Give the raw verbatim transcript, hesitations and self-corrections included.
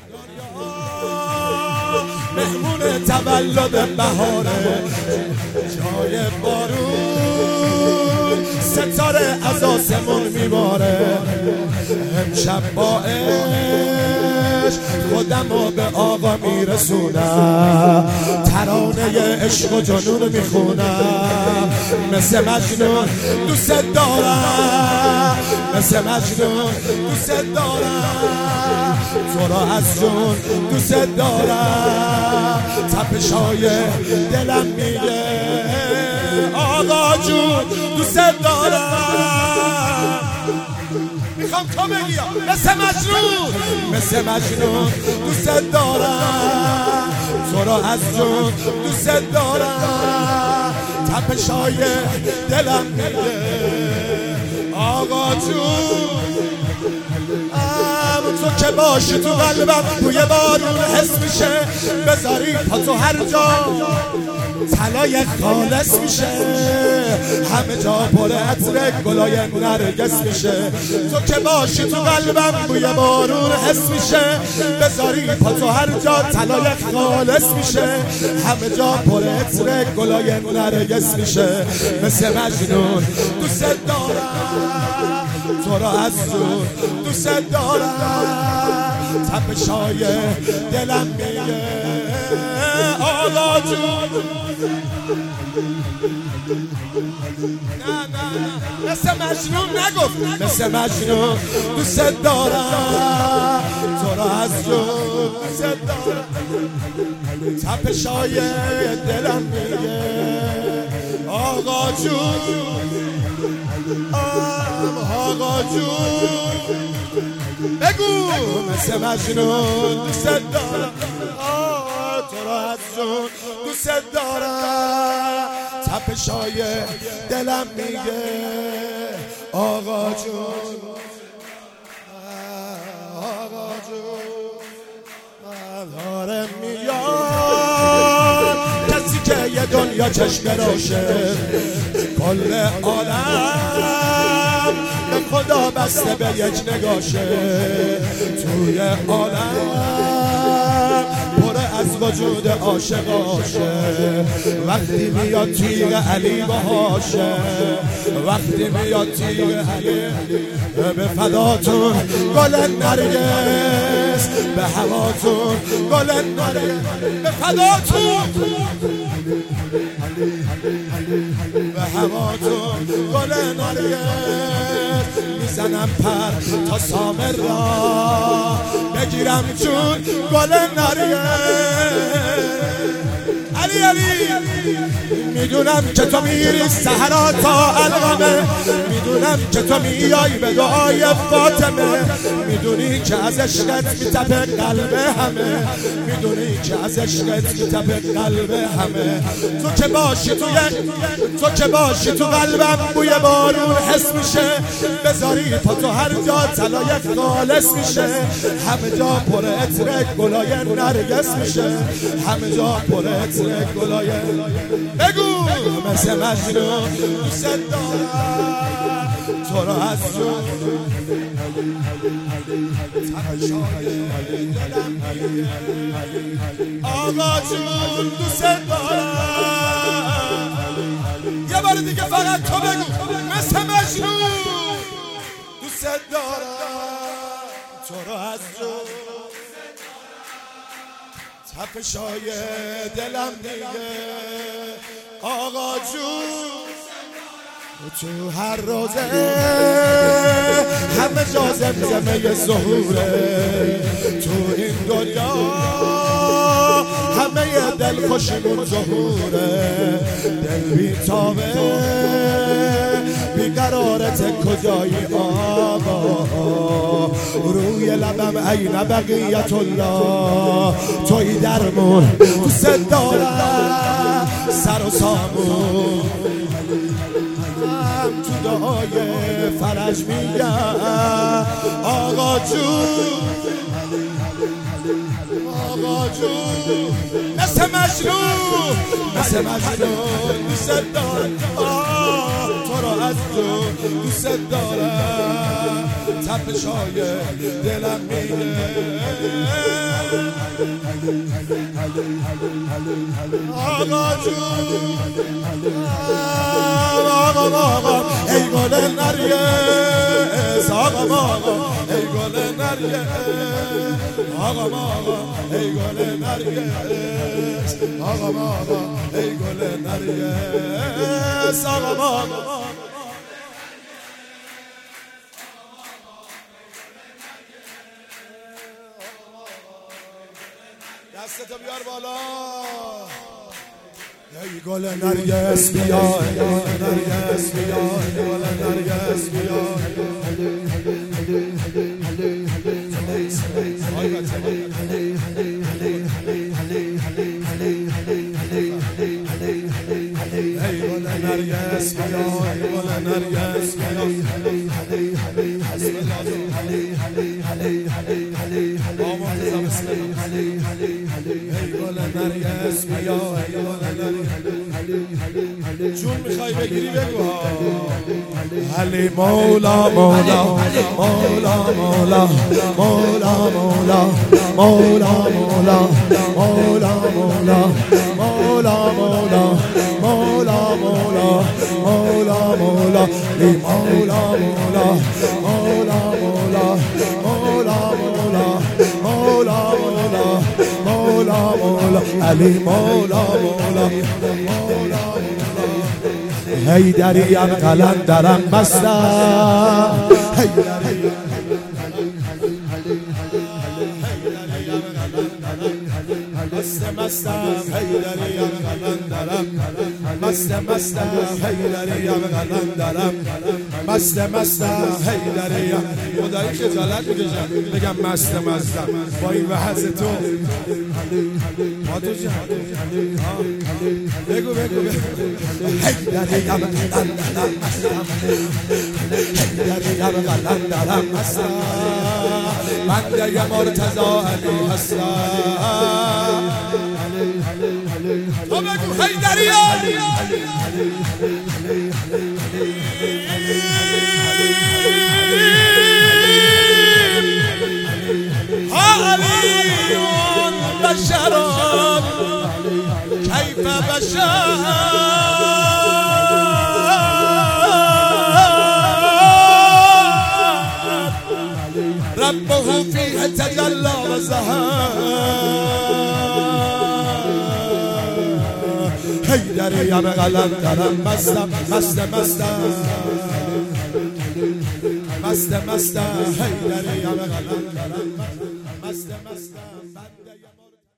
مهمون تولد بهاره، جای بارون ستاره از آسمون میباره. امشب با عشق خودمو به آقا میرسونم، ترانه عشق و جنون میخونم. مثل مجنون دوست دارم، مثل مجنون دوست دارم، تو را از جون دوست دارم. تپشای دلم میگه آقا جون دوست دارم. میخوام تو بگی مثل مجنون، مثل مجنون دوست دارم، تو را از جون دوست دارم. تپشای دلم میگه آقا جون. تو که باشی تو قلبم بوی بارون حس میشه، بذاری پا تو هر جا طلای خالص میشه. همه جا پر عطر گلای نرگس میشه. تو که باشی تو قلبم بوی بارون حس میشه، بذاری پا تو هر جا طلای خالص میشه. همه جا پر عطر گلای نرگس میشه. مثل مجنون دوست دارم، تو را از جون دوست دارم. تپشای دلم میگه آقا جون. نه نه مثل مجنون نگفت، مثل مجنون دوست دارم، تو را از جون دوست دارم. تپشای دلم میگه آقا جون، آقا جون. بگو مثل مجنون دوست دارم، تو را از جون دوست دارم. تپشای دلم میگه آقا جون، آقا جون. داره میاد کسی که یه دنیا چشم راشه، کل عالم به خدا بسته به یک نگاشه. توی عالم پر از وجود عاشقاشه. وقتی میاد تیغ علی باشه، وقتی میاد تیغ علی به فداتون گل نرگس، به هواتون گل نرگس، به فداتون به هواتون گل نرگس. میزنم پر تا سامر را بگیرم چون گل نرگس. علی علی میدونم که تو میری صحرا تا القمه، میدونم که تو میای به دعای فاطمه. میدونی که از عشقت میتپه قلب همه، میدونی که از عشقت میتپه قلب همه. تو که باشی تو تو که باشی تو قلبم بوی بارون حس میشه، بذاری پا تو هر جا طلای خالص میشه. همه جا پر عطر گلای نرگس میشه، همه جا پر عطر گلای. بگو مثل مجنون دوست دارم، تو را از جون. آقا جون دوست دارم. یه بار دیگه فقط تو بگو مثل مجنون دوست دارم، تو را از جون. تپشای دلم دیگه آقا جون. تو هر روزه همه جا زمزمه ظهوره، تو این دنیا همه دلخوشیمون ظهوره. دل بیتابه بیقرارت کجایی آقا، روی لبم عین بقیت الله. توی درمون دوست دارم، سر و سامون تو دعای فرج میگم آقا جون، آقا جون. مثل مجنون، مثل مجنون دوست دارم، تو تو را از تو دوست دارم تپشای دلم میگه آقا جون آقا آقا ای گل نرگس آقا آقا ای گل نرگس آقا آقا ای گل نرگس آقا آقا ای گل نرگس آقا آقا دستتو بیار بالا ای گل نرگس بیا ای گل نرگس بیا ای گل نرگس بیا ای گل نرگس بیا ای گل نرگس بیا جون میخوای بگیری بگو علی مولا مولا مولا مولا مولا مولا مولا مولا مولا مولا مولا مولا مولا مولا مولا مولا لی مولا مولا مولا مولا مولا مولا مولا مولا مولا مولا علی مولا مولا مولا هی دریم قلندرم مستم هی مست مستم حیدریم قلندرم مست مستم حیدریم قلندرم مست مستم حیدریم خدایی خجالت میکشم بگم مست مستم با این وحظ تو ما تو جان بگو بگو حیدریم قلندرم مستم حیدریم قلندرم مستم بنده مرتضی علی هستم تو بگو حیدری ها علی بشر کیف بشر ربه فيه تجلى وزهر حیدریم قلندرم مستم مست مستم مست مستم حیدریم قلندرم مست مستم